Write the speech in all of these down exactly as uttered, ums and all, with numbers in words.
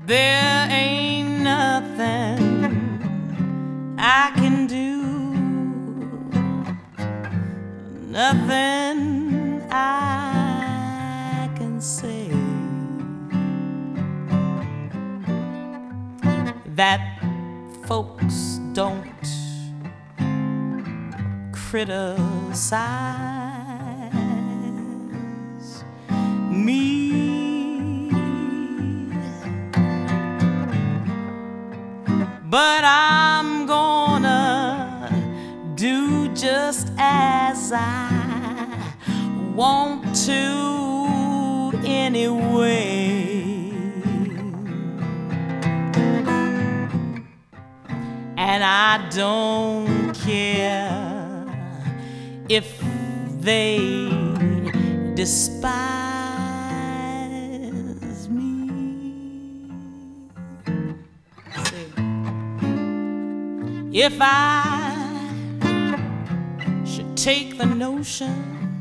there ain't nothing I can do, nothing I can say that folks don't criticize me. But I'm gonna do just as I want to anyway. And I don't care if they despise me. See, if I should take the notion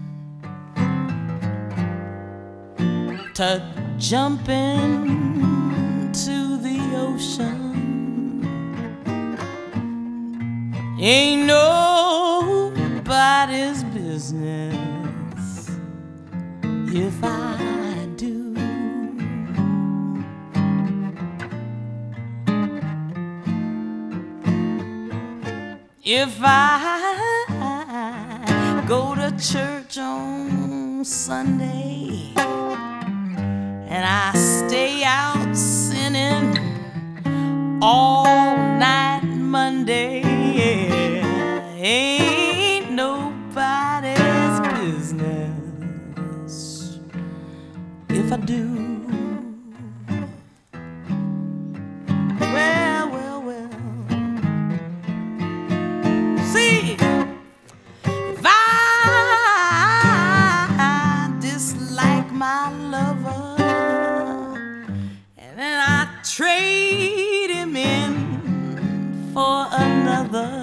to jump into the ocean, ain't nobody's business if I do. If I go to church on Sunday and I stay out sinning all night Monday, ain't nobody's business if I do. Well, well, well. See, if I dislike my lover and then I trade him in for another,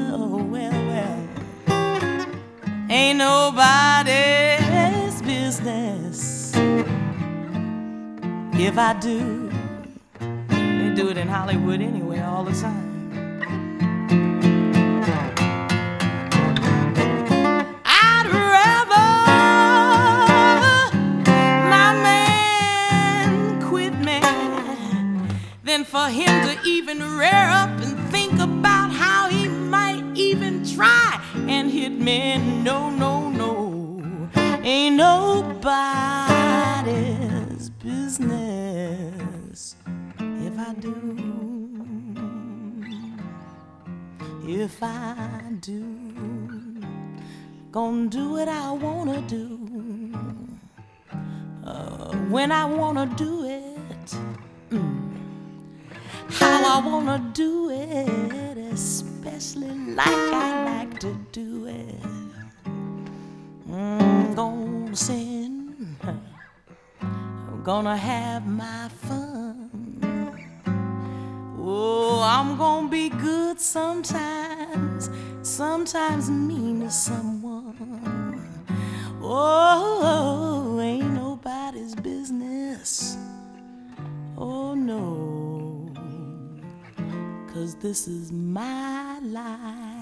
ain't nobody's business if I do. They do it in Hollywood anyway all the time. I'd rather my man quit me than for him to even rear up and think about how he might even try and hit me. No, no, no, ain't nobody's business if I do. If I do, gonna do what I wanna do, uh, when I wanna do it, mm. how I wanna do it, especially like I like to do it. I'm gonna sin, I'm gonna have my fun. Oh, I'm gonna be good sometimes, sometimes mean to someone. Oh, ain't nobody's business. Oh no, 'cause this is my life.